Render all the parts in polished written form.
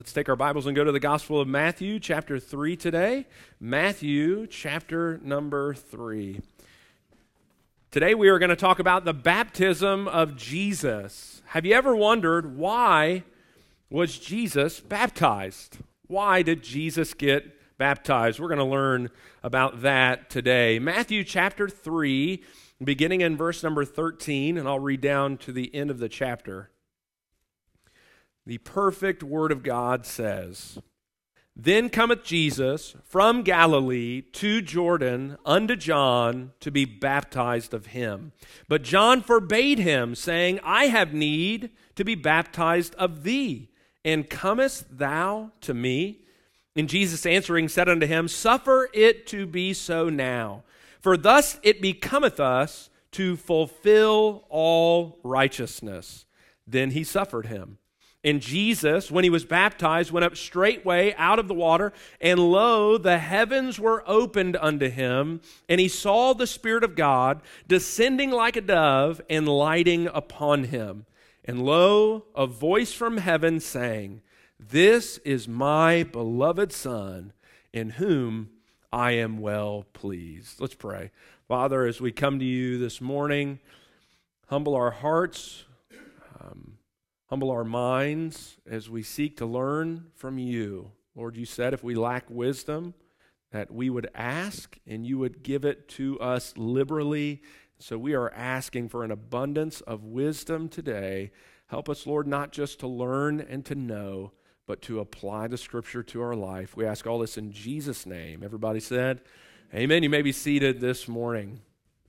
Let's take our Bibles and go to the Gospel of Matthew, chapter 3 today. Matthew, chapter number 3. Today we are going to talk about the baptism of Jesus. Have you ever wondered, why was Jesus baptized? Why did Jesus get baptized? We're going to learn about that today. Matthew, chapter 3, beginning in verse number 13, and I'll read down to the end of the chapter. The perfect word of God says, "Then cometh Jesus from Galilee to Jordan unto John to be baptized of him. But John forbade him, saying, I have need to be baptized of thee, and comest thou to me? And Jesus answering said unto him, Suffer it to be so now, for thus it becometh us to fulfill all righteousness. Then he suffered him. And Jesus, when he was baptized, went up straightway out of the water, and lo, the heavens were opened unto him, and he saw the Spirit of God descending like a dove and lighting upon him. And lo, a voice from heaven saying, This is my beloved Son, in whom I am well pleased." Let's pray. Father, as we come to you this morning, humble our hearts, humble our minds as we seek to learn from you. Lord, you said if we lack wisdom, that we would ask and you would give it to us liberally. So we are asking for an abundance of wisdom today. Help us, Lord, not just to learn and to know, but to apply the Scripture to our life. We ask all this in Jesus' name. Everybody said, amen. You may be seated this morning.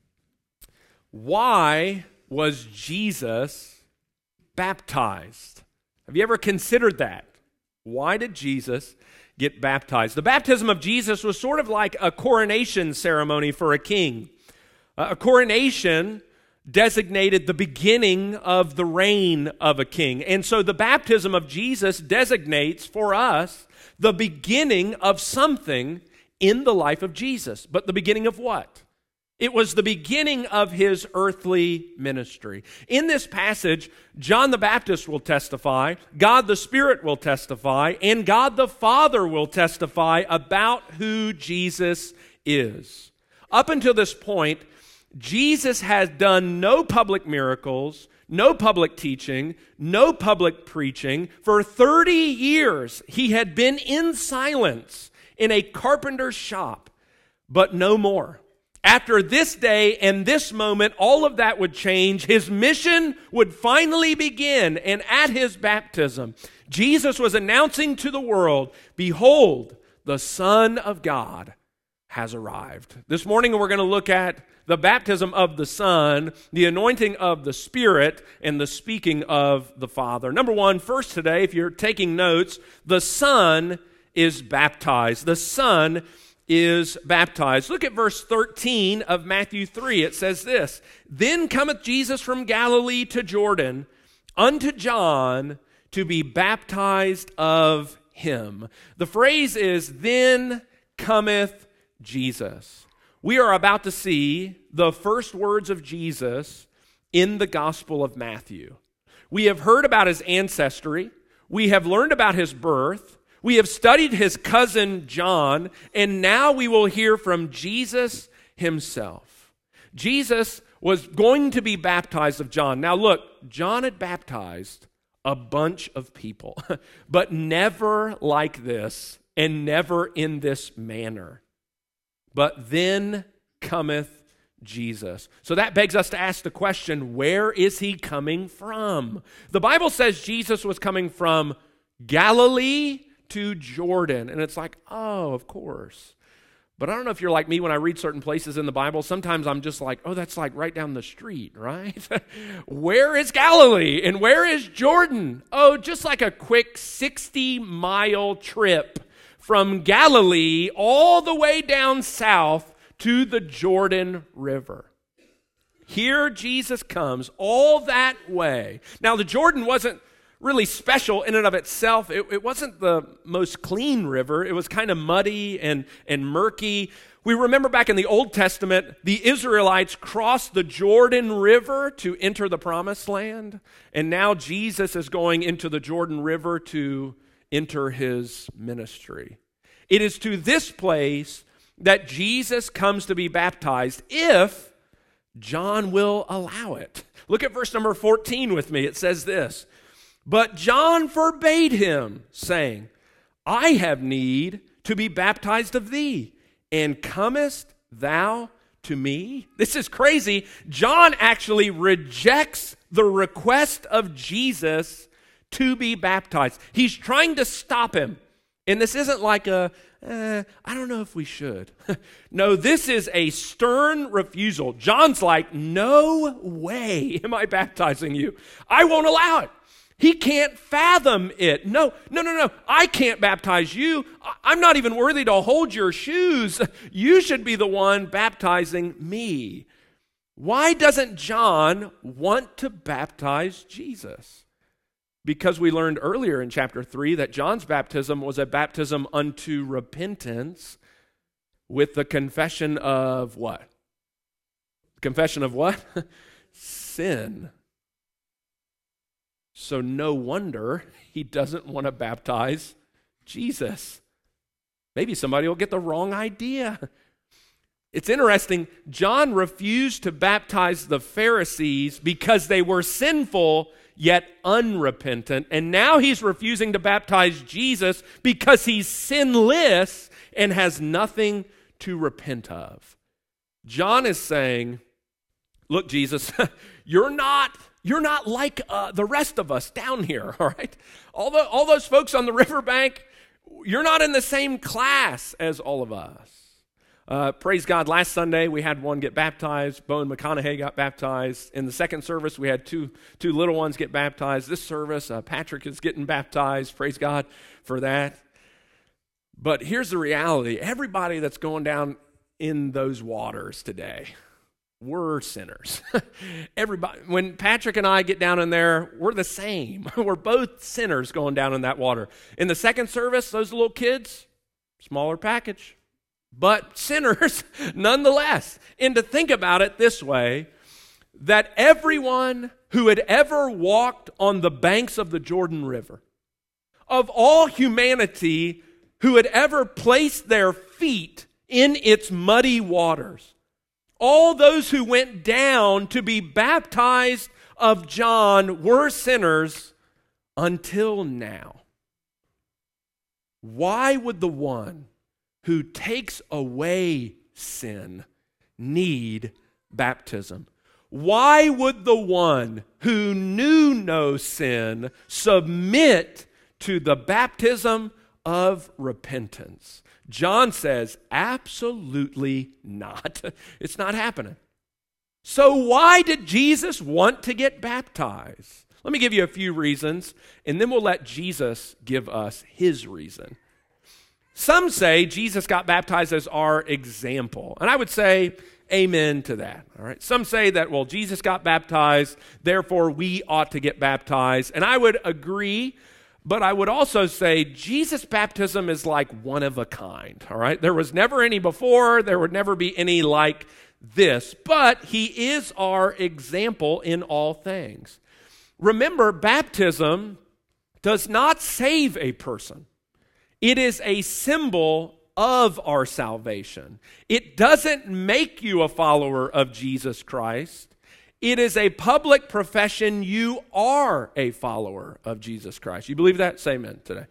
Why was Jesus baptized? Have you ever considered that? Why did Jesus get baptized? The baptism of Jesus was sort of like a coronation ceremony for a king. A coronation designated the beginning of the reign of a king. And so the baptism of Jesus designates for us the beginning of something in the life of Jesus. But the beginning of what? It was the beginning of his earthly ministry. In this passage, John the Baptist will testify, God the Spirit will testify, and God the Father will testify about who Jesus is. Up until this point, Jesus has done no public miracles, no public teaching, no public preaching. For 30 years, he had been in silence in a carpenter's shop, but no more. After this day and this moment, all of that would change. His mission would finally begin. And at his baptism, Jesus was announcing to the world, Behold, the Son of God has arrived. This morning, we're going to look at the baptism of the Son, the anointing of the Spirit, and the speaking of the Father. Number one, first today, if you're taking notes, the Son is baptized. The Son is baptized. Look at verse 13 of Matthew 3. It says this, Then cometh Jesus from Galilee to Jordan unto John to be baptized of him. The phrase is, Then cometh Jesus. We are about to see the first words of Jesus in the Gospel of Matthew. We have heard about his ancestry. We have learned about his birth. We have studied his cousin John, and now we will hear from Jesus himself. Jesus was going to be baptized of John. Now look, John had baptized a bunch of people, but never like this and never in this manner. But then cometh Jesus. So that begs us to ask the question, where is he coming from? The Bible says Jesus was coming from Galilee to Jordan. And it's like, oh, of course. But I don't know if you're like me when I read certain places in the Bible. Sometimes I'm just like, oh, that's like right down the street, right? Where is Galilee and where is Jordan? Oh, just like a quick 60-mile trip from Galilee all the way down south to the Jordan River. Here Jesus comes all that way. Now, the Jordan wasn't really special in and of itself. It wasn't the most clean river. It was kind of muddy and murky. We remember back in the Old Testament, the Israelites crossed the Jordan River to enter the Promised Land. And now Jesus is going into the Jordan River to enter his ministry. It is to this place that Jesus comes to be baptized if John will allow it. Look at verse number 14 with me. It says this, "But John forbade him, saying, I have need to be baptized of thee, and comest thou to me?" This is crazy. John actually rejects the request of Jesus to be baptized. He's trying to stop him. And this isn't like I don't know if we should. No, this is a stern refusal. John's like, no way am I baptizing you. I won't allow it. He can't fathom it. No. I can't baptize you. I'm not even worthy to hold your shoes. You should be the one baptizing me. Why doesn't John want to baptize Jesus? Because we learned earlier in chapter 3 that John's baptism was a baptism unto repentance with the confession of what? Confession of what? Sin. So no wonder he doesn't want to baptize Jesus. Maybe somebody will get the wrong idea. It's interesting, John refused to baptize the Pharisees because they were sinful yet unrepentant. And now he's refusing to baptize Jesus because he's sinless and has nothing to repent of. John is saying, look, Jesus, you're not like the rest of us down here, all right? All those folks on the riverbank, you're not in the same class as all of us. Praise God, last Sunday we had one get baptized. Bowen McConaughey got baptized. In the second service we had two little ones get baptized. This service, Patrick is getting baptized. Praise God for that. But here's the reality. Everybody that's going down in those waters today, we're sinners. Everybody, when Patrick and I get down in there, we're the same. We're both sinners going down in that water. In the second service, those little kids, smaller package, but sinners nonetheless. And to think about it this way, that everyone who had ever walked on the banks of the Jordan River, of all humanity who had ever placed their feet in its muddy waters, all those who went down to be baptized of John were sinners until now. Why would the one who takes away sin need baptism? Why would the one who knew no sin submit to the baptism of repentance? John says, absolutely not. It's not happening. So why did Jesus want to get baptized? Let me give you a few reasons, and then we'll let Jesus give us his reason. Some say Jesus got baptized as our example, and I would say amen to that. All right. Some say that, well, Jesus got baptized, therefore we ought to get baptized, and I would agree. But I would also say Jesus' baptism is like one of a kind, all right? There was never any before. There would never be any like this. But he is our example in all things. Remember, baptism does not save a person. It is a symbol of our salvation. It doesn't make you a follower of Jesus Christ. It is a public profession you are a follower of Jesus Christ. You believe that? Say amen today.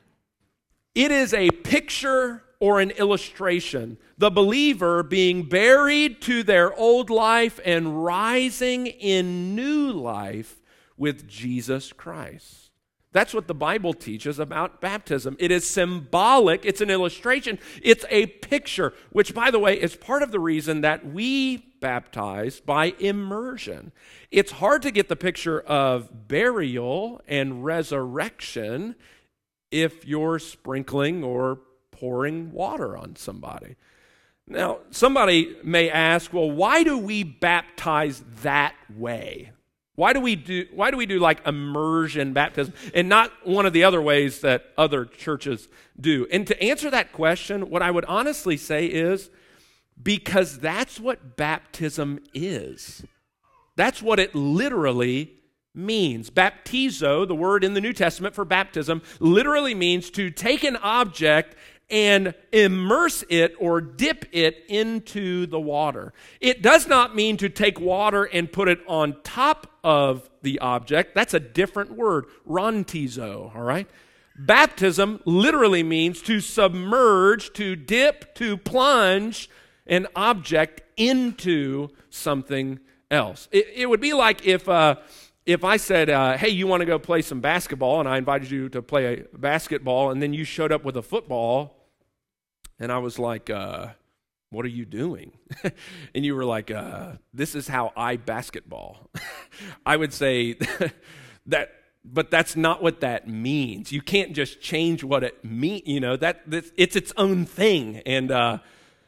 It is a picture or an illustration. The believer being buried to their old life and rising in new life with Jesus Christ. That's what the Bible teaches about baptism. It is symbolic. It's an illustration. It's a picture, which, by the way, is part of the reason that we baptize by immersion. It's hard to get the picture of burial and resurrection if you're sprinkling or pouring water on somebody. Now, somebody may ask, well, why do we baptize that way? Why do we do like immersion baptism and not one of the other ways that other churches do? And to answer that question, what I would honestly say is because that's what baptism is. That's what it literally means. Baptizo, the word in the New Testament for baptism, literally means to take an object and immerse it or dip it into the water. It does not mean to take water and put it on top of the object. That's a different word, rantizo, all right? Baptism literally means to submerge, to dip, to plunge an object into something else. It would be like if I said, hey, you want to go play some basketball, and I invited you to play a basketball, and then you showed up with a football, and I was like, what are you doing? And you were like, this is how I basketball. I would say that, but that's not what that means. You can't just change what it means. It's its own thing. And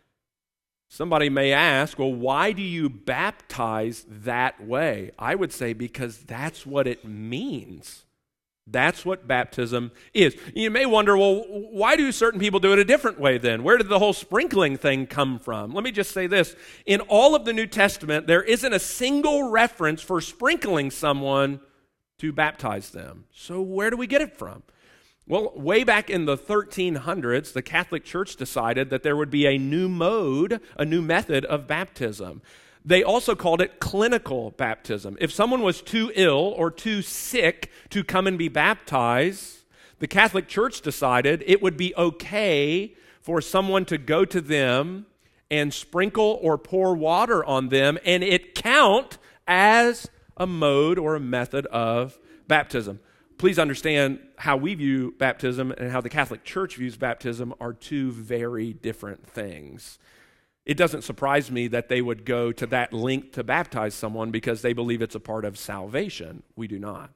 somebody may ask, well, why do you baptize that way? I would say because that's what it means. That's what baptism is. You may wonder, well, why do certain people do it a different way then? Where did the whole sprinkling thing come from? Let me just say this. In all of the New Testament, there isn't a single reference for sprinkling someone to baptize them. So where do we get it from? Well, way back in the 1300s, the Catholic Church decided that there would be a new mode, a new method of baptism. They also called it clinical baptism. If someone was too ill or too sick to come and be baptized, the Catholic Church decided it would be okay for someone to go to them and sprinkle or pour water on them, and it count as a mode or a method of baptism. Please understand how we view baptism and how the Catholic Church views baptism are two very different things. It doesn't surprise me that they would go to that length to baptize someone because they believe it's a part of salvation. We do not.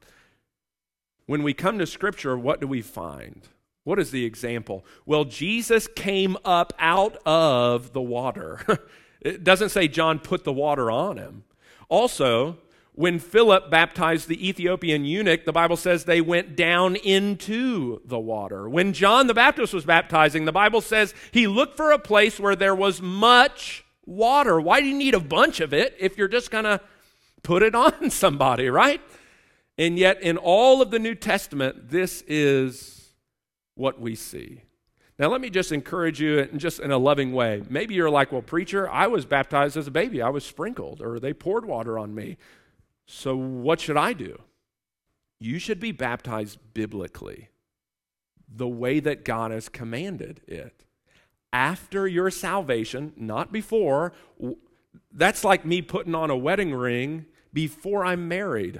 When we come to Scripture, what do we find? What is the example? Well, Jesus came up out of the water. It doesn't say John put the water on him. Also, when Philip baptized the Ethiopian eunuch, the Bible says they went down into the water. When John the Baptist was baptizing, the Bible says he looked for a place where there was much water. Why do you need a bunch of it if you're just going to put it on somebody, right? And yet in all of the New Testament, this is what we see. Now let me just encourage you in a loving way. Maybe you're like, well, preacher, I was baptized as a baby. I was sprinkled, or they poured water on me. So what should I do? You should be baptized biblically, the way that God has commanded it. After your salvation, not before. That's like me putting on a wedding ring before I'm married.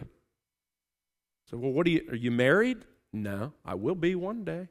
So, well, are you married? No, I will be one day.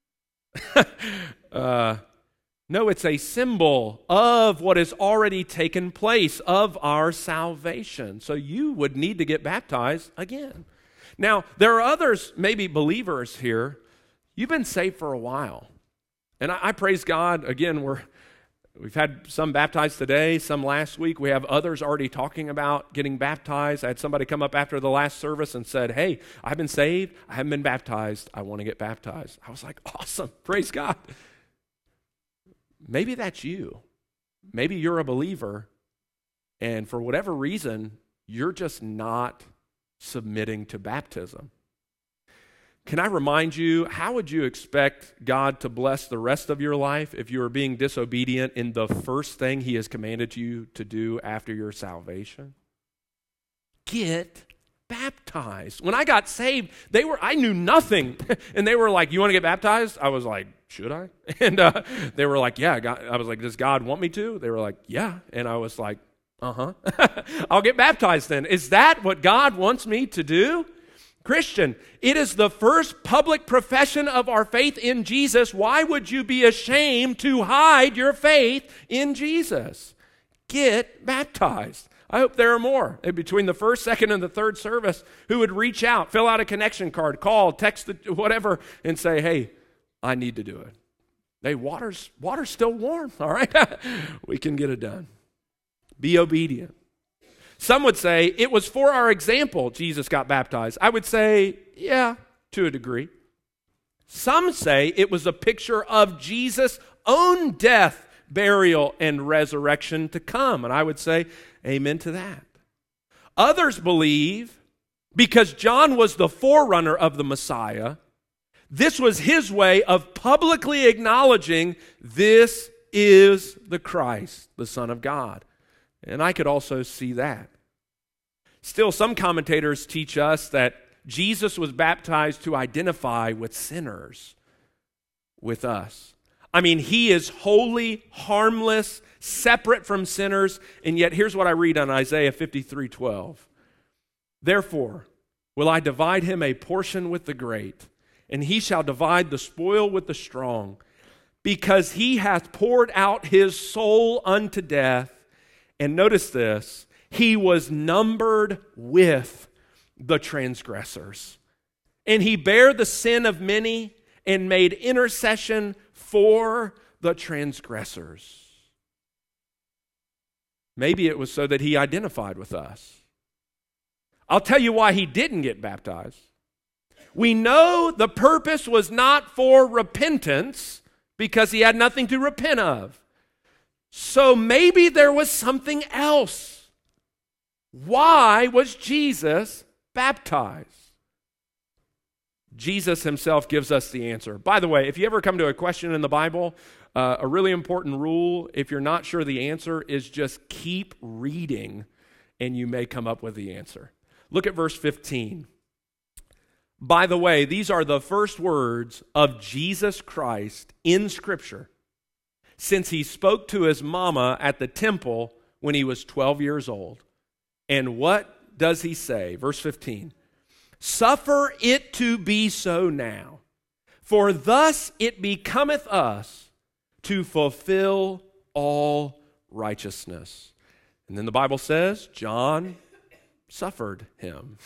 No, it's a symbol of what has already taken place, of our salvation. So you would need to get baptized again. Now, there are others, maybe believers here. You've been saved for a while. And I praise God. Again, we've had some baptized today, some last week. We have others already talking about getting baptized. I had somebody come up after the last service and said, hey, I've been saved. I haven't been baptized. I want to get baptized. I was like, awesome. Praise God. Maybe that's you. Maybe you're a believer, and for whatever reason, you're just not submitting to baptism. Can I remind you, how would you expect God to bless the rest of your life if you are being disobedient in the first thing He has commanded you to do after your salvation? Get baptized. When I got saved, I knew nothing. And they were like, you want to get baptized? I was like, should I? And they were like, yeah. God. I was like, does God want me to? They were like, yeah. And I was like, I'll get baptized then. Is that what God wants me to do? Christian, it is the first public profession of our faith in Jesus. Why would you be ashamed to hide your faith in Jesus? Get baptized. I hope there are more between the first, second, and the third service who would reach out, fill out a connection card, call, text, whatever, and say, hey, I need to do it. Hey, water's still warm, all right? We can get it done. Be obedient. Some would say it was for our example Jesus got baptized. I would say, yeah, to a degree. Some say it was a picture of Jesus' own death, burial, and resurrection to come. And I would say, amen to that. Others believe, Because John was the forerunner of the Messiah, this was his way of publicly acknowledging this is the Christ, the Son of God. And I could also see that. Still, some commentators teach us that Jesus was baptized to identify with sinners, with us. I mean, he is holy, harmless, separate from sinners, and yet here's what I read on Isaiah 53:12. Therefore, will I divide him a portion with the great, and he shall divide the spoil with the strong, because he hath poured out his soul unto death. And notice this, he was numbered with the transgressors. And he bare the sin of many and made intercession for the transgressors. Maybe it was so that he identified with us. I'll tell you why he didn't get baptized. We know the purpose was not for repentance because he had nothing to repent of. So maybe there was something else. Why was Jesus baptized? Jesus himself gives us the answer. By the way, if you ever come to a question in the Bible, a really important rule, if you're not sure the answer, is just keep reading and you may come up with the answer. Look at verse 15. By the way, these are the first words of Jesus Christ in Scripture since he spoke to his mama at the temple when he was 12 years old. And what does he say? Verse 15. Suffer it to be so now, for thus it becometh us to fulfill all righteousness. And then the Bible says, John suffered him.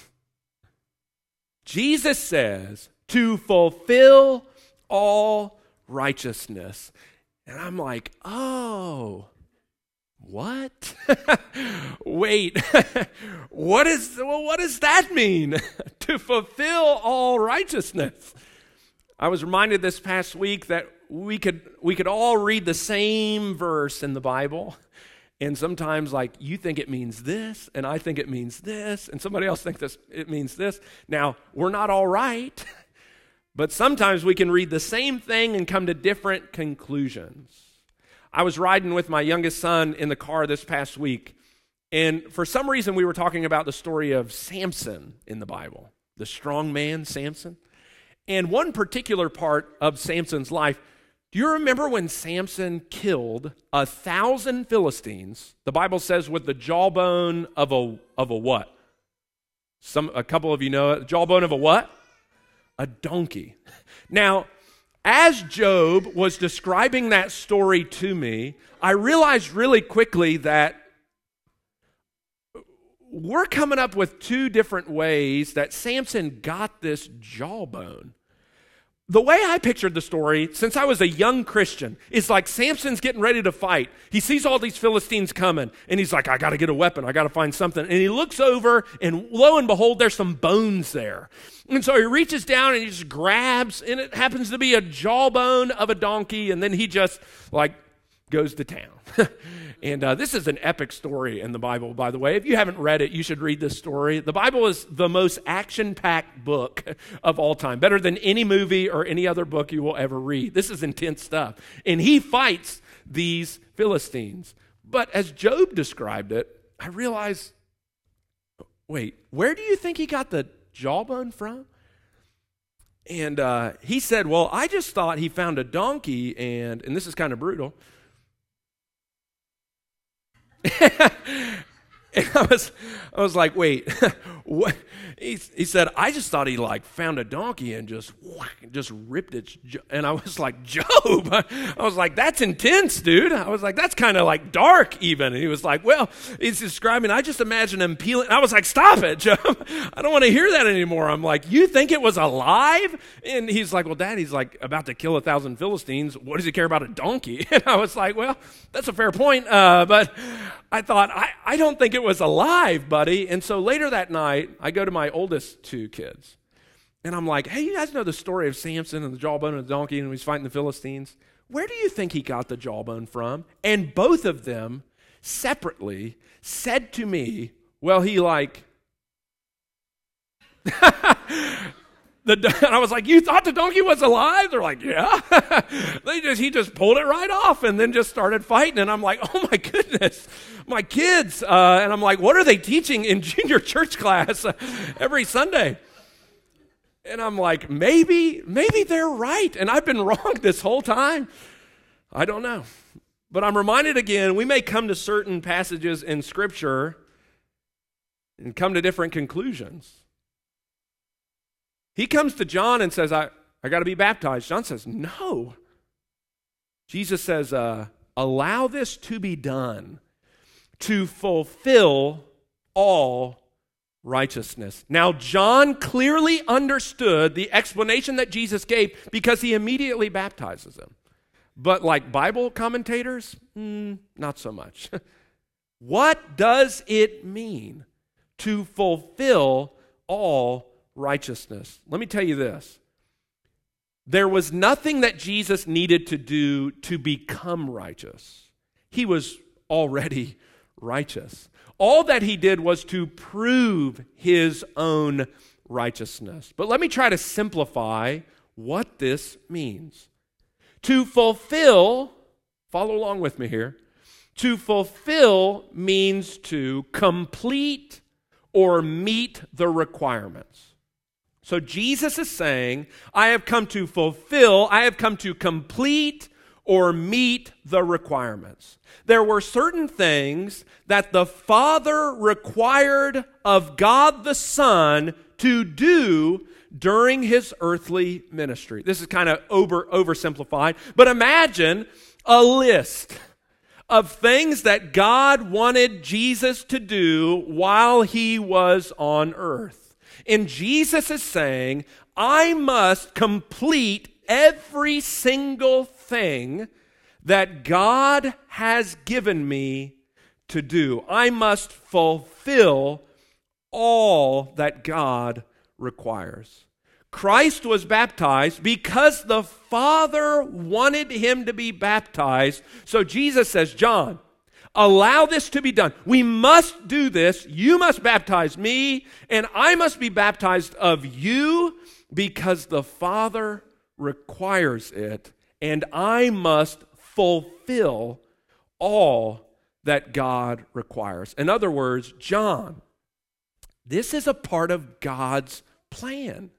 Jesus says, to fulfill all righteousness. And I'm like, oh, what? Wait, what does that mean? To fulfill all righteousness. I was reminded this past week that we could all read the same verse in the Bible, and sometimes like you think it means this, and I think it means this, and somebody else thinks it means this. Now, we're not all right, but sometimes we can read the same thing and come to different conclusions. I was riding with my youngest son in the car this past week, and for some reason we were talking about the story of Samson in the Bible, the strong man Samson. And one particular part of Samson's life, do you remember when Samson killed 1,000 Philistines? The Bible says with the jawbone of a what? A couple of you know it. Jawbone of a what? A donkey. Now, as Job was describing that story to me, I realized really quickly that we're coming up with two different ways that Samson got this jawbone. The way I pictured the story, since I was a young Christian, is like Samson's getting ready to fight. He sees all these Philistines coming, and he's like, I got to get a weapon. I got to find something. And he looks over, and lo and behold, there's some bones there. And so he reaches down, and he just grabs, and it happens to be a jawbone of a donkey, and then he just, like, goes to town. And this is an epic story in the Bible, by the way. If you haven't read it, you should read this story. The Bible is the most action-packed book of all time, better than any movie or any other book you will ever read. This is intense stuff. And he fights these Philistines. But as Job described it, I realized, wait, where do you think he got the jawbone from? And he said, well, I just thought he found a donkey, and this is kind of brutal, and I was like, wait, what? He said, I just thought he like found a donkey and just ripped it. And I was like, Job, I was like, that's intense, dude. I was like, that's kind of like dark even. And he was like, well, he's describing, I just imagine him peeling. I was like, stop it, Job. I don't want to hear that anymore. I'm like, you think it was alive? And he's like, well, Dad, he's like about to kill 1,000 Philistines. What does he care about a donkey? And I was like, well, that's a fair point. But I thought, I don't think it was alive, buddy. And so later that night, I go to my oldest two kids. And I'm like, hey, you guys know the story of Samson and the jawbone of the donkey and he's fighting the Philistines? Where do you think he got the jawbone from? And both of them separately said to me, well, he like And I was like, you thought the donkey was alive? They're like, yeah. He just pulled it right off and then just started fighting. And I'm like, oh my goodness, my kids. And I'm like, what are they teaching in junior church class every Sunday? And I'm like, maybe they're right. And I've been wrong this whole time. I don't know. But I'm reminded again, we may come to certain passages in Scripture and come to different conclusions. He comes to John and says, I got to be baptized. John says, no. Jesus says, allow this to be done to fulfill all righteousness. Now, John clearly understood the explanation that Jesus gave because he immediately baptizes him. But like Bible commentators, not so much. What does it mean to fulfill all righteousness? Let me tell you this. There was nothing that Jesus needed to do to become righteous. He was already righteous. All that he did was to prove his own righteousness. But let me try to simplify what this means. To fulfill, follow along with me here, to fulfill means to complete or meet the requirements. So Jesus is saying, I have come to fulfill, I have come to complete or meet the requirements. There were certain things that the Father required of God the Son to do during his earthly ministry. This is kind of oversimplified, but imagine a list of things that God wanted Jesus to do while he was on earth. And Jesus is saying, I must complete every single thing that God has given me to do. I must fulfill all that God requires. Christ was baptized because the Father wanted him to be baptized. So Jesus says, John, allow this to be done. We must do this. You must baptize me, and I must be baptized of you because the Father requires it, and I must fulfill all that God requires. In other words, John, this is a part of God's plan.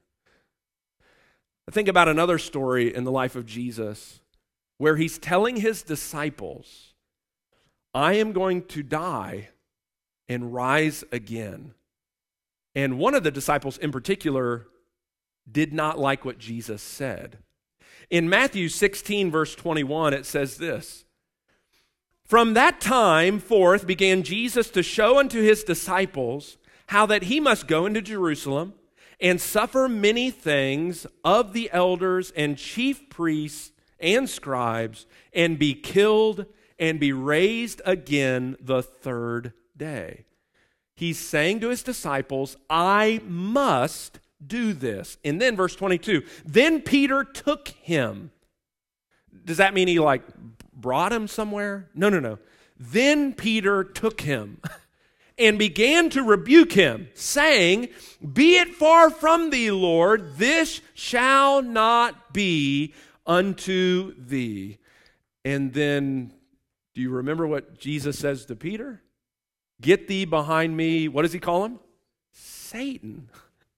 I think about another story in the life of Jesus where he's telling his disciples, I am going to die and rise again. And one of the disciples in particular did not like what Jesus said. In Matthew 16, verse 21, it says this, From that time forth began Jesus to show unto his disciples how that he must go into Jerusalem and suffer many things of the elders and chief priests and scribes, and be killed and be raised again the third day. He's saying to his disciples, I must do this. And then verse 22, then Peter took him. Does that mean he brought him somewhere? No. Then Peter took him and began to rebuke him, saying, Be it far from thee, Lord, this shall not be unto thee. And then, do you remember what Jesus says to Peter? Get thee behind me, what does he call him? Satan.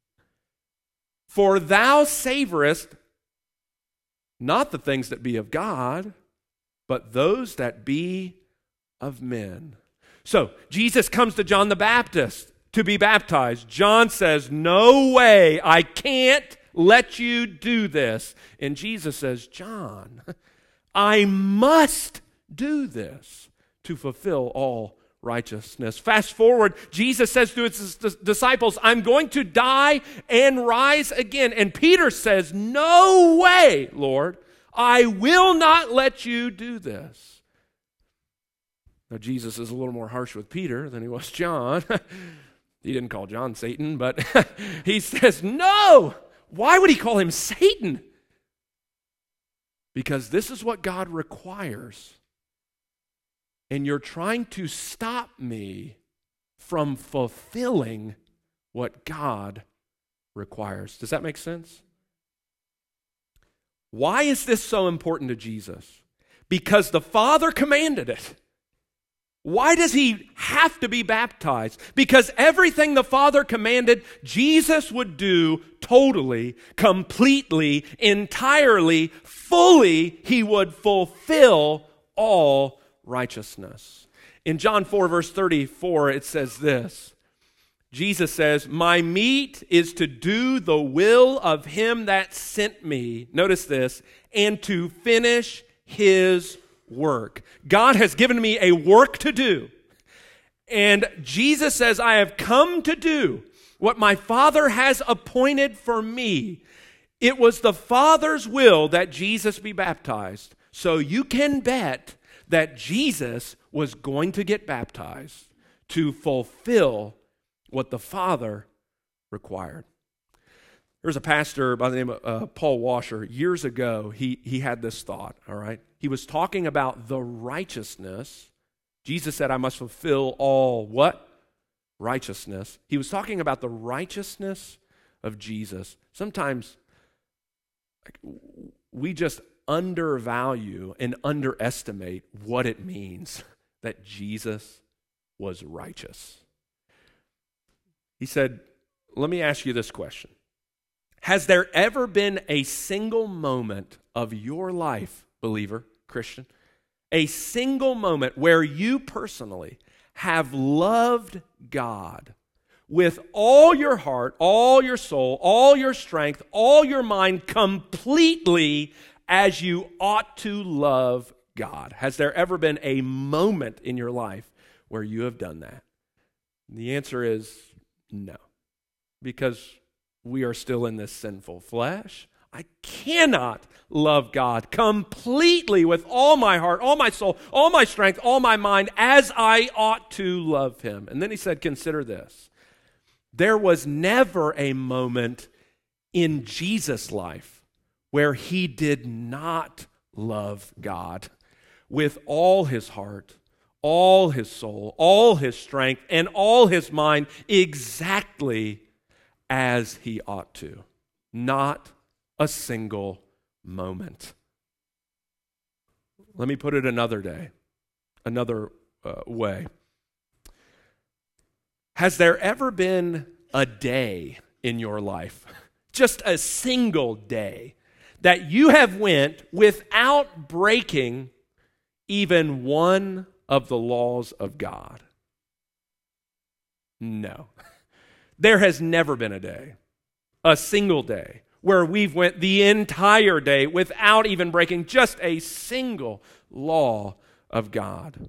For thou savorest not the things that be of God, but those that be of men. So, Jesus comes to John the Baptist to be baptized. John says, no way, I can't let you do this. And Jesus says, John, I must do this to fulfill all righteousness. Fast forward, Jesus says to his disciples, I'm going to die and rise again. And Peter says, no way, Lord, I will not let you do this. Now, Jesus is a little more harsh with Peter than he was John. He didn't call John Satan, but he says, no! Why would he call him Satan? Because this is what God requires. And you're trying to stop me from fulfilling what God requires. Does that make sense? Why is this so important to Jesus? Because the Father commanded it. Why does he have to be baptized? Because everything the Father commanded, Jesus would do totally, completely, entirely, fully. He would fulfill all righteousness. In John 4, verse 34, it says this. Jesus says, "My meat is to do the will of him that sent me." Notice this, "and to finish his work." God has given me a work to do. And Jesus says, I have come to do what my Father has appointed for me. It was the Father's will that Jesus be baptized. So you can bet that Jesus was going to get baptized to fulfill what the Father required. There was a pastor by the name of Paul Washer. Years ago, he had this thought, all right? He was talking about the righteousness. Jesus said, I must fulfill all what? Righteousness. He was talking about the righteousness of Jesus. Sometimes we just undervalue and underestimate what it means that Jesus was righteous. He said, let me ask you this question. Has there ever been a single moment of your life, believer, Christian, a single moment where you personally have loved God with all your heart, all your soul, all your strength, all your mind, completely as you ought to love God? Has there ever been a moment in your life where you have done that? The answer is no, because we are still in this sinful flesh. I cannot love God completely with all my heart, all my soul, all my strength, all my mind, as I ought to love him. And then he said, consider this. There was never a moment in Jesus' life where he did not love God with all his heart, all his soul, all his strength, and all his mind, exactly as he ought to. Not a single moment. Let me put it another way. Has there ever been a day in your life, just a single day, that you have went without breaking even one of the laws of God? No. There has never been a day, a single day, where we've went the entire day without even breaking just a single law of God.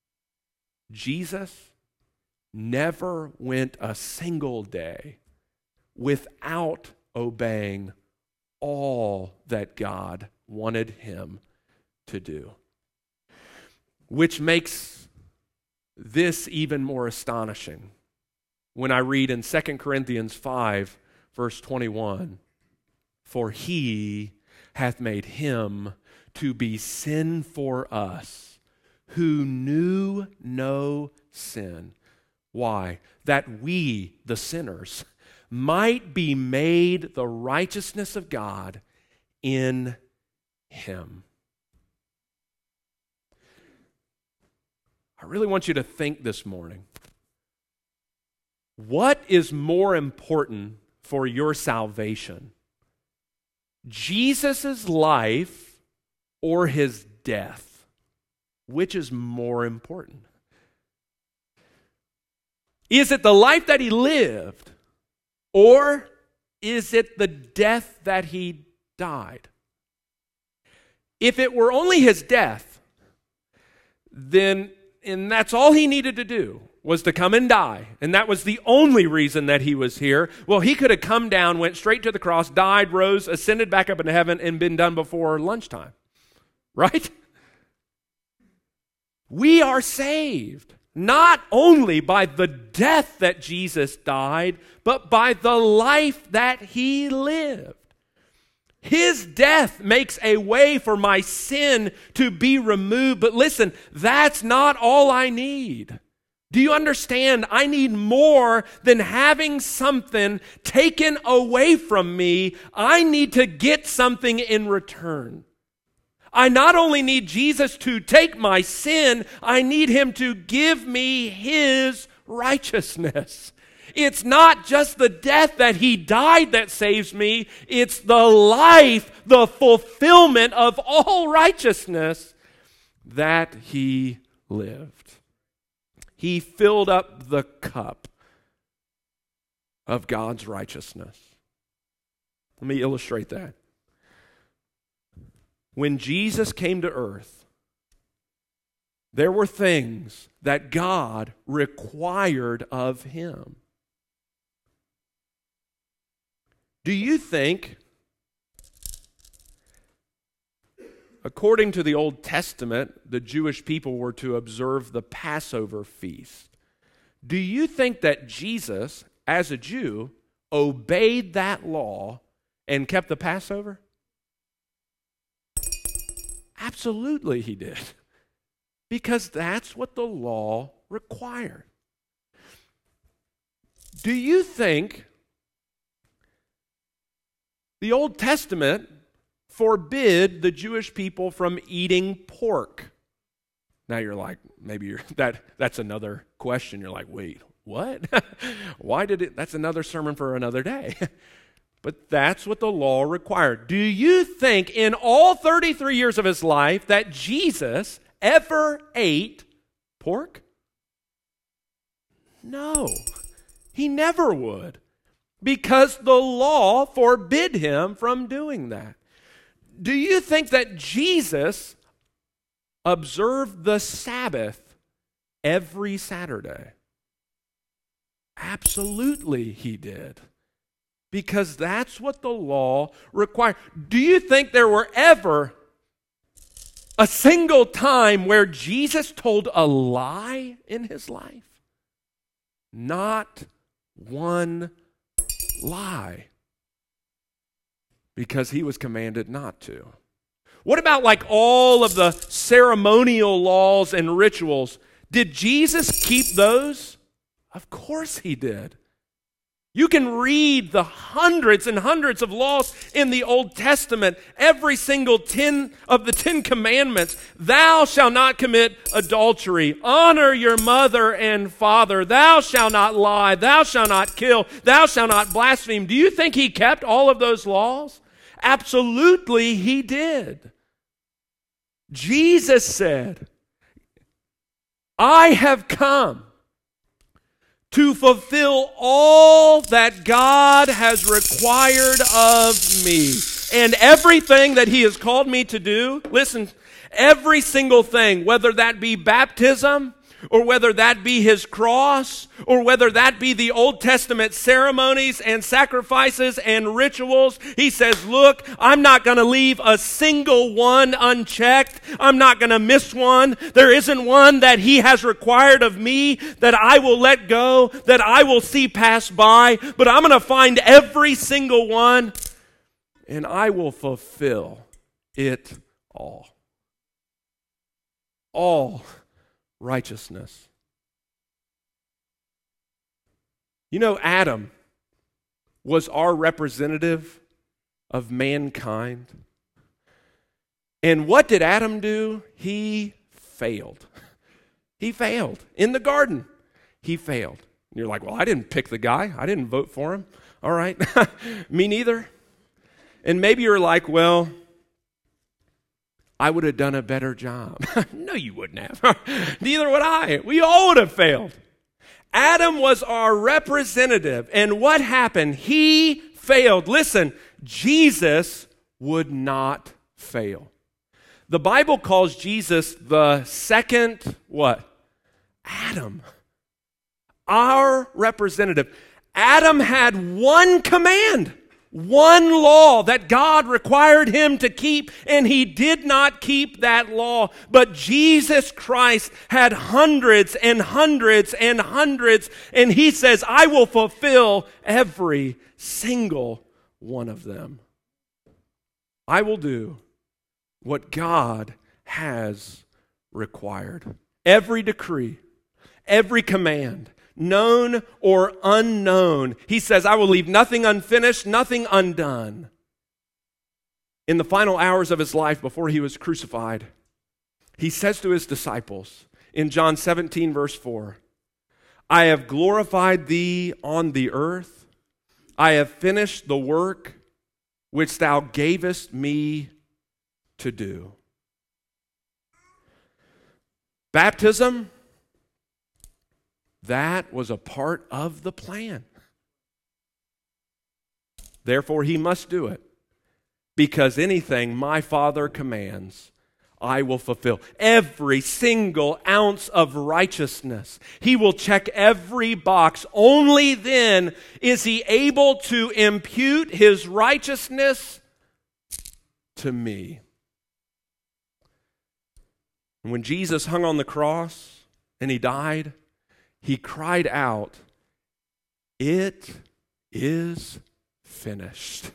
Jesus never went a single day without obeying all that God wanted him to do. Which makes this even more astonishing when I read in 2 Corinthians 5, verse 21, "For he hath made him to be sin for us, who knew no sin." Why? That we, the sinners, might be made the righteousness of God in him. I really want you to think this morning. What is more important for your salvation? Jesus' life or his death? Which is more important? Is it the life that he lived, or is it the death that he died? If it were only his death, then, and that's all he needed to do, was to come and die, and that was the only reason that he was here, well, he could have come down, went straight to the cross, died, rose, ascended back up into heaven, and been done before lunchtime. Right? We are saved not only by the death that Jesus died, but by the life that he lived. His death makes a way for my sin to be removed. But listen, that's not all I need. Do you understand? I need more than having something taken away from me. I need to get something in return. I not only need Jesus to take my sin, I need him to give me his righteousness. It's not just the death that he died that saves me. It's the life, the fulfillment of all righteousness that he lived. He filled up the cup of God's righteousness. Let me illustrate that. When Jesus came to earth, there were things that God required of him. Do you think, according to the Old Testament, the Jewish people were to observe the Passover feast? Do you think that Jesus, as a Jew, obeyed that law and kept the Passover? Absolutely he did. Because that's what the law required. Do you think the Old Testament forbid the Jewish people from eating pork? Now you're like, maybe that's another question. You're like, wait, what? Why did it? That's another sermon for another day. But that's what the law required. Do you think in all 33 years of his life that Jesus ever ate pork? No, he never would. Because the law forbid him from doing that. Do you think that Jesus observed the Sabbath every Saturday? Absolutely he did. Because that's what the law required. Do you think there were ever a single time where Jesus told a lie in his life? Not one lie. Because he was commanded not to. What about like all of the ceremonial laws and rituals? Did Jesus keep those? Of course he did. You can read the hundreds and hundreds of laws in the Old Testament, every single 10 of the 10 commandments. Thou shalt not commit adultery. Honor your mother and father. Thou shalt not lie. Thou shalt not kill. Thou shalt not blaspheme. Do you think he kept all of those laws? Absolutely he did. Jesus said, I have come to fulfill all that God has required of me. And everything that he has called me to do, listen, every single thing, whether that be baptism, or whether that be his cross, or whether that be the Old Testament ceremonies and sacrifices and rituals, he says, look, I'm not going to leave a single one unchecked. I'm not going to miss one. There isn't one that he has required of me that I will let go, that I will see pass by, but I'm going to find every single one, and I will fulfill it all. All righteousness. You know, Adam was our representative of mankind. And what did Adam do? He failed. He failed in the garden. He failed. And you're like, well, I didn't pick the guy. I didn't vote for him. All right. Me neither. And maybe you're like, well, I would have done a better job. No, you wouldn't have. Neither would I. We all would have failed. Adam was our representative. And what happened? He failed. Listen, Jesus would not fail. The Bible calls Jesus the second, what? Adam. Our representative. Adam had one command. One law that God required him to keep, and he did not keep that law. But Jesus Christ had hundreds and hundreds and hundreds, and he says, I will fulfill every single one of them. I will do what God has required. Every decree, every command, known or unknown. He says, I will leave nothing unfinished, nothing undone. In the final hours of his life before he was crucified, he says to his disciples in John 17, verse 4, I have glorified thee on the earth. I have finished the work which thou gavest me to do. Baptism, that was a part of the plan. Therefore, he must do it, because anything my Father commands, I will fulfill. Every single ounce of righteousness. He will check every box. Only then is he able to impute his righteousness to me. When Jesus hung on the cross and he died, he cried out, it is finished.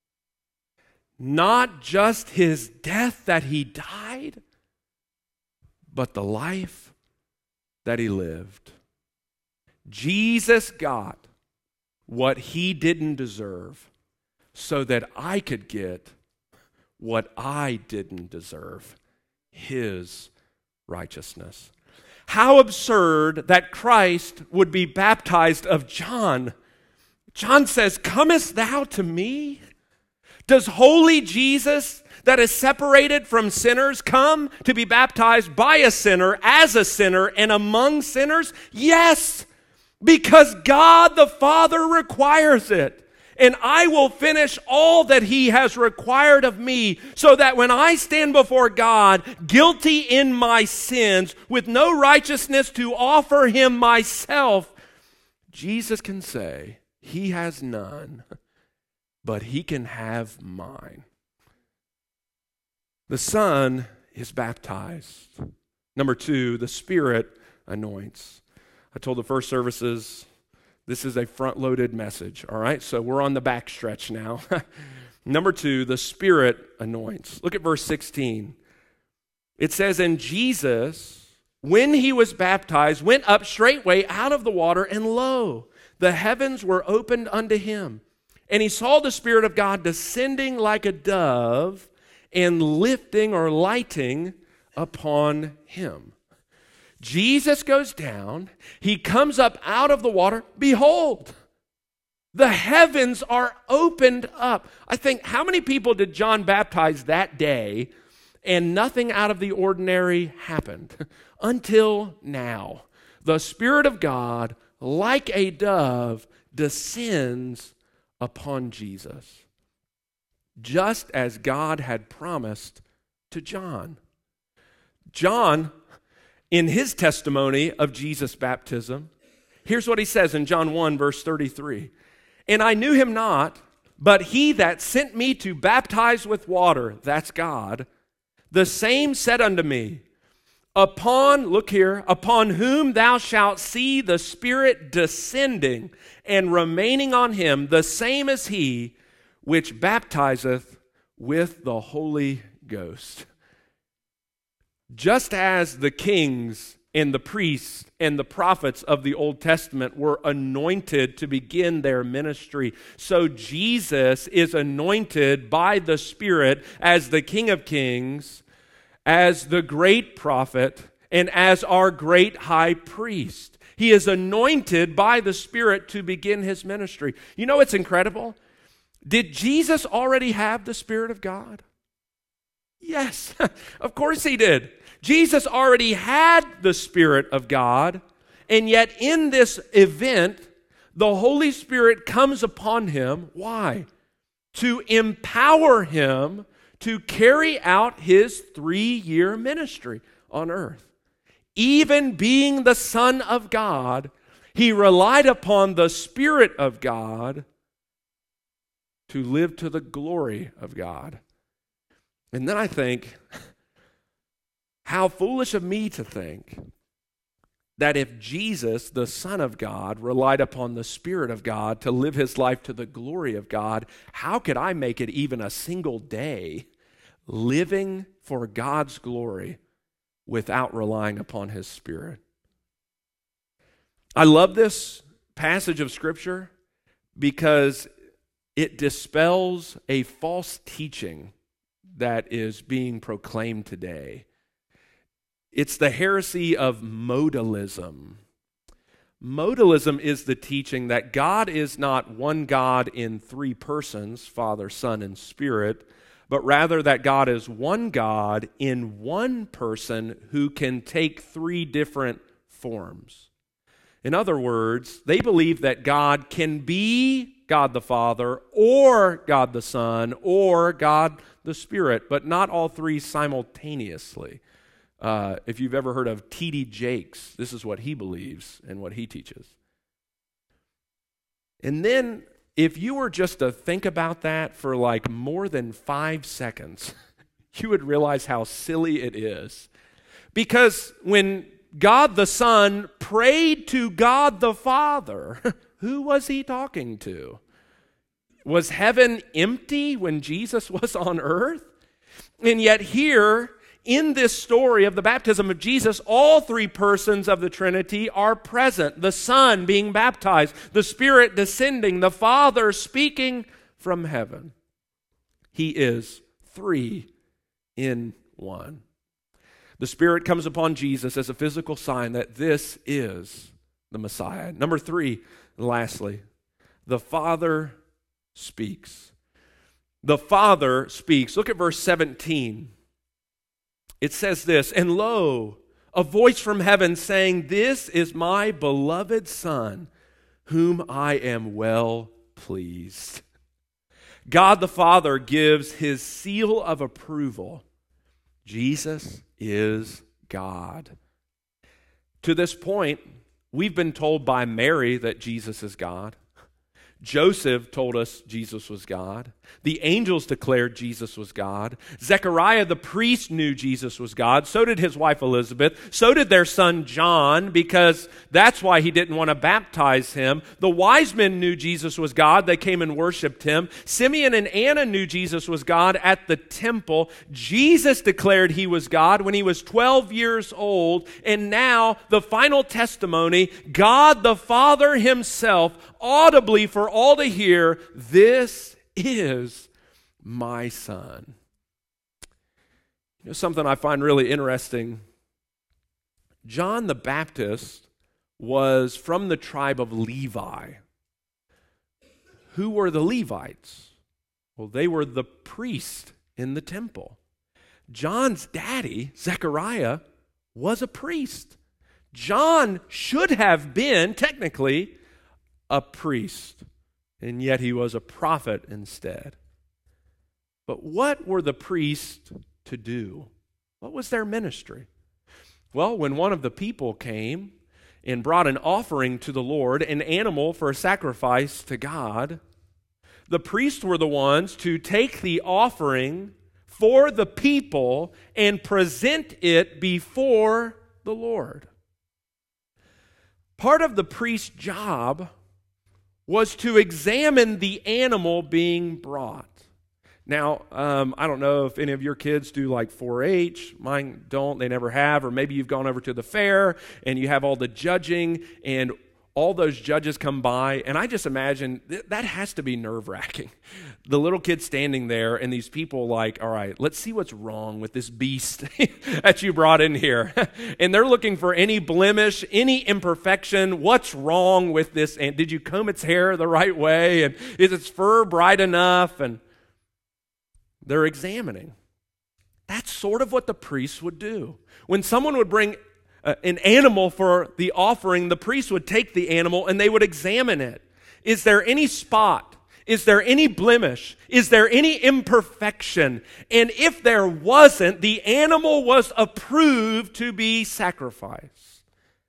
Not just his death that he died, but the life that he lived. Jesus got what he didn't deserve so that I could get what I didn't deserve, his righteousness. How absurd that Christ would be baptized of John. John says, comest thou to me? Does holy Jesus that is separated from sinners come to be baptized by a sinner, as a sinner, and among sinners? Yes, because God the Father requires it. And I will finish all that he has required of me, so that when I stand before God, guilty in my sins, with no righteousness to offer him myself, Jesus can say, he has none, but he can have mine. The Son is baptized. Number 2, the Spirit anoints. I told the first services, this is a front-loaded message, all right? So we're on the backstretch now. Number 2, the Spirit anoints. Look at verse 16. It says, and Jesus, when he was baptized, went up straightway out of the water, and lo, the heavens were opened unto him. And he saw the Spirit of God descending like a dove and lifting or lighting upon him. Jesus goes down. He comes up out of the water. Behold, the heavens are opened up. I think, how many people did John baptize that day and nothing out of the ordinary happened? Until now, the Spirit of God, like a dove, descends upon Jesus, just as God had promised to John. John, in his testimony of Jesus' baptism, here's what he says in John 1, verse 33. And I knew him not, but he that sent me to baptize with water, that's God, the same said unto me, look here, upon whom thou shalt see the Spirit descending and remaining on him, the same is he which baptizeth with the Holy Ghost. Just as the kings and the priests and the prophets of the Old Testament were anointed to begin their ministry, so Jesus is anointed by the Spirit as the King of Kings, as the great prophet, and as our great high priest. He is anointed by the Spirit to begin his ministry. You know what's incredible? Did Jesus already have the Spirit of God? Yes, of course he did. Jesus already had the Spirit of God, and yet in this event, the Holy Spirit comes upon him. Why? To empower him to carry out his 3-year ministry on earth. Even being the Son of God, he relied upon the Spirit of God to live to the glory of God. And then I think, how foolish of me to think that if Jesus, the Son of God, relied upon the Spirit of God to live his life to the glory of God, how could I make it even a single day living for God's glory without relying upon his Spirit? I love this passage of Scripture because it dispels a false teaching that is being proclaimed today. It's the heresy of modalism. Modalism is the teaching that God is not one God in three persons, Father, Son, and Spirit, but rather that God is one God in one person who can take three different forms. In other words, they believe that God can be God the Father or God the Son or God the Spirit, but not all three simultaneously. If you've ever heard of T.D. Jakes, this is what he believes and what he teaches. And then if you were just to think about that for like more than 5 seconds, you would realize how silly it is. Because when God the Son prayed to God the Father, who was he talking to? Was heaven empty when Jesus was on earth? And yet here, in this story of the baptism of Jesus, all three persons of the Trinity are present. The Son being baptized, the Spirit descending, the Father speaking from heaven. He is three in one. The Spirit comes upon Jesus as a physical sign that this is the Messiah. Number three, lastly, the Father speaks. The Father speaks. Look at verse 17. It says this, "And lo, a voice from heaven saying, 'This is my beloved Son, whom I am well pleased.'" God the Father gives his seal of approval. Jesus is God. To this point, we've been told by Mary that Jesus is God. Joseph told us Jesus was God. The angels declared Jesus was God. Zechariah the priest knew Jesus was God. So did his wife Elizabeth. So did their son John, because that's why he didn't want to baptize him. The wise men knew Jesus was God. They came and worshiped him. Simeon and Anna knew Jesus was God at the temple. Jesus declared he was God when he was 12 years old. And now, the final testimony, God the Father himself, audibly for all to hear, "This is my Son." You know something I find really interesting? John the Baptist was from the tribe of Levi. Who were the Levites? Well, they were the priest in the temple. John's daddy, Zechariah, was a priest. John should have been, technically, a priest, and yet he was a prophet instead. But what were the priests to do? What was their ministry? Well, when one of the people came and brought an offering to the Lord, an animal for a sacrifice to God, the priests were the ones to take the offering for the people and present it before the Lord. Part of the priest's job was to examine the animal being brought. Now, I don't know if any of your kids do like 4-H. Mine don't. They never have. Or maybe you've gone over to the fair and you have all the judging and all those judges come by. And I just imagine that has to be nerve-wracking. The little kid standing there and these people like, all right, let's see what's wrong with this beast that you brought in here. And they're looking for any blemish, any imperfection. What's wrong with this? And did you comb its hair the right way? And is its fur bright enough? And they're examining. That's sort of what the priests would do. When someone would bring an animal for the offering, the priest would take the animal and they would examine it. Is there any spot? Is there any blemish? Is there any imperfection? And if there wasn't, the animal was approved to be sacrificed.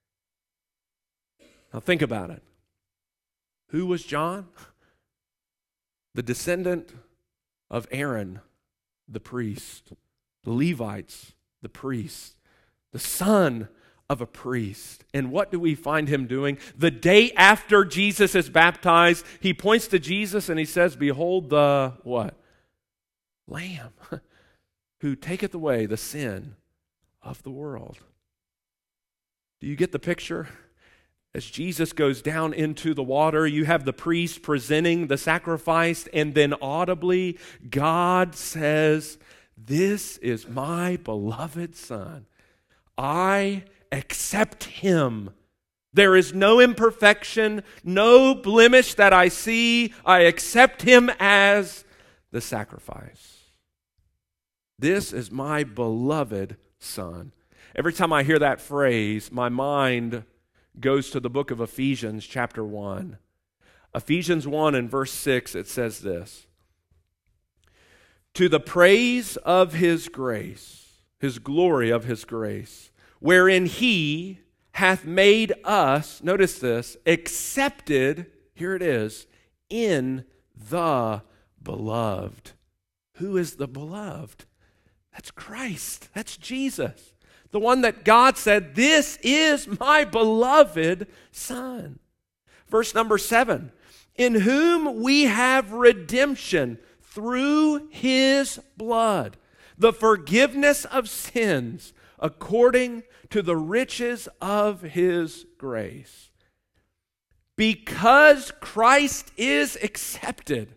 Now think about it. Who was John? The descendant of Aaron, the priest. The Levites, the priests. The son of a priest. And what do we find him doing? The day after Jesus is baptized, he points to Jesus and he says, "Behold the," what? "Lamb who taketh away the sin of the world." Do you get the picture? As Jesus goes down into the water, you have the priest presenting the sacrifice, and then audibly, God says, "This is my beloved Son. I accept him. There is no imperfection, no blemish that I see. I accept him as the sacrifice. This is my beloved Son." Every time I hear that phrase, my mind goes to the book of Ephesians chapter 1. Ephesians 1 and verse 6, it says this: "To the praise of his grace, his glory of his grace, wherein he hath made us," notice this, "accepted," here it is, "in the beloved." Who is the beloved? That's Christ. That's Jesus. The one that God said, "This is my beloved Son." Verse number 7, "In whom we have redemption through his blood, the forgiveness of sins, according to the riches of his grace." Because Christ is accepted,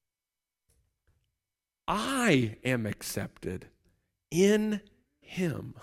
I am accepted in him.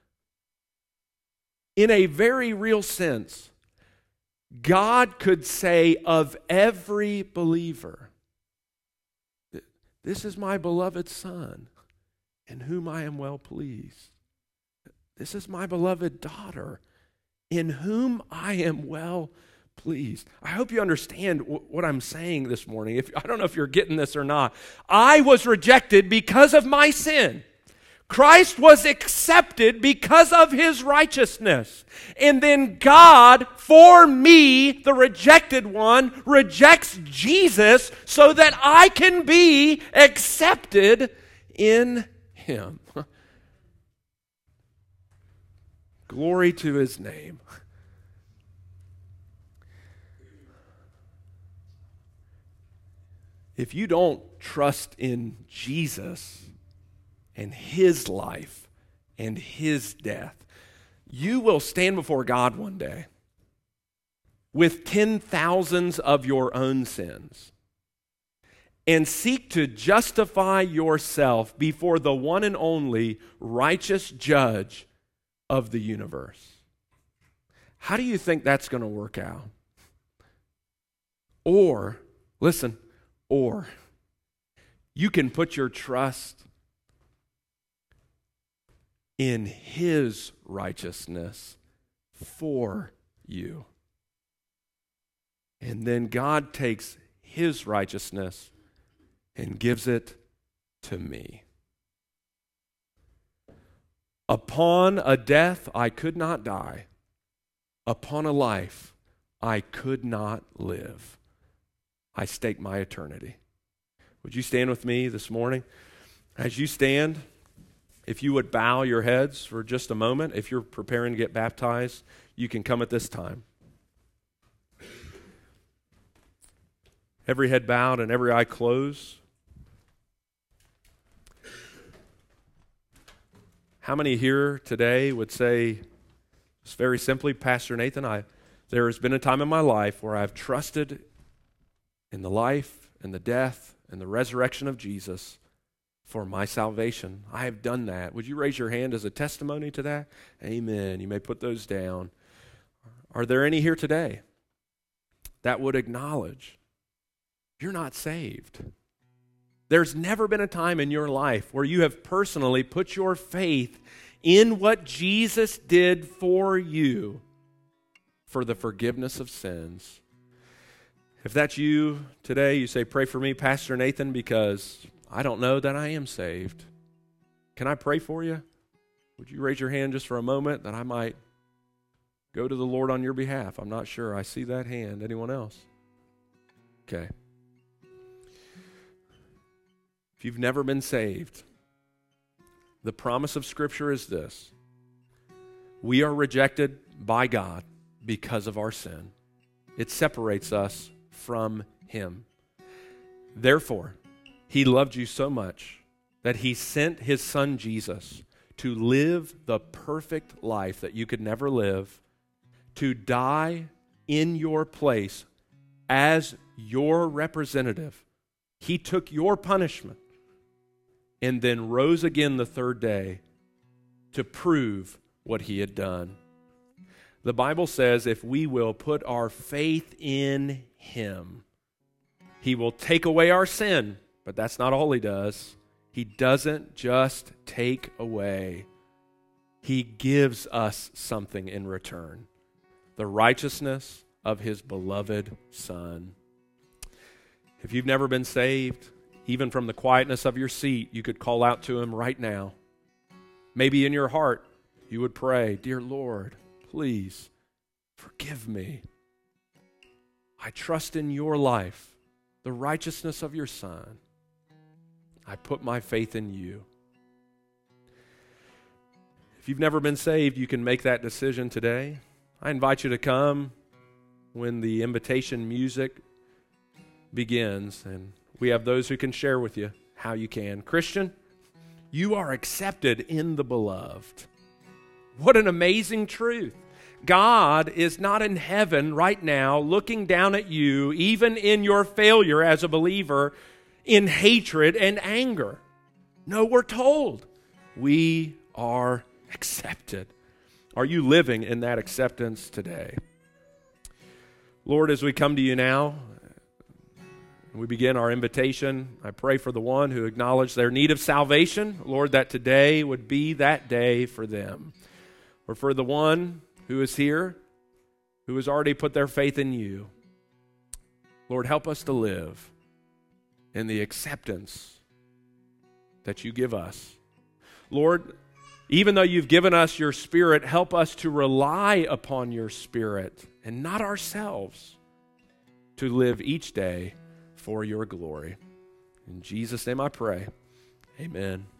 In a very real sense, God could say of every believer, "This is my beloved Son, in whom I am well pleased. This is my beloved daughter, in whom I am well pleased." I hope you understand what I'm saying this morning. I don't know if you're getting this or not. I was rejected because of my sin. Christ was accepted because of his righteousness. And then God, for me, the rejected one, rejects Jesus so that I can be accepted in him. Glory to his name. If you don't trust in Jesus and his life and his death, you will stand before God one day with 10,000s of your own sins and seek to justify yourself before the one and only righteous judge of the universe. How do you think that's going to work out? Or, listen, or you can put your trust in his righteousness for you. And then God takes his righteousness and gives it to me. Upon a death I could not die, upon a life I could not live, I stake my eternity. Would you stand with me this morning? As you stand, if you would bow your heads for just a moment. If you're preparing to get baptized, you can come at this time. Every head bowed and every eye closed. How many here today would say, just very simply, "Pastor Nathan, there has been a time in my life where I've trusted in the life and the death and the resurrection of Jesus for my salvation. I have done that." Would you raise your hand as a testimony to that? Amen. You may put those down. Are there any here today that would acknowledge you're not saved? There's never been a time in your life where you have personally put your faith in what Jesus did for you for the forgiveness of sins. If that's you today, you say, "Pray for me, Pastor Nathan, because I don't know that I am saved." Can I pray for you? Would you raise your hand just for a moment that I might go to the Lord on your behalf? I'm not sure. I see that hand. Anyone else? Okay. If you've never been saved, the promise of Scripture is this: we are rejected by God because of our sin. It separates us from him. Therefore, he loved you so much that he sent his son Jesus to live the perfect life that you could never live, to die in your place as your representative. He took your punishment and then rose again the third day to prove what he had done. The Bible says if we will put our faith in him, he will take away our sin. But that's not all he does. He doesn't just take away. He gives us something in return. The righteousness of his beloved Son. If you've never been saved, even from the quietness of your seat, you could call out to him right now. Maybe in your heart, you would pray, "Dear Lord, please forgive me. I trust in your life, the righteousness of your Son. I put my faith in you." If you've never been saved, you can make that decision today. I invite you to come when the invitation music begins, and we have those who can share with you how you can. Christian, you are accepted in the beloved. What an amazing truth. God is not in heaven right now looking down at you, even in your failure as a believer, in hatred and anger. No, we're told we are accepted. Are you living in that acceptance today? Lord, as we come to you now, we begin our invitation. I pray for the one who acknowledged their need of salvation, Lord, that today would be that day for them. Or for the one who is here, who has already put their faith in you. Lord, help us to live in the acceptance that you give us. Lord, even though you've given us your Spirit, help us to rely upon your Spirit and not ourselves to live each day for your glory. In Jesus' name I pray. Amen.